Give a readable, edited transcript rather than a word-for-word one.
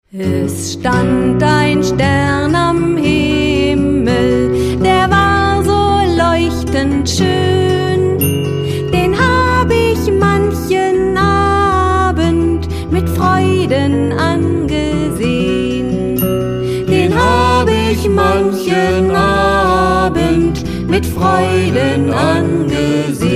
Es stand ein Stern am Himmel, der war so leuchtend schön. Den hab ich manchen Abend mit Freuden angesehen. Den hab ich manchen Abend mit Freuden angesehen.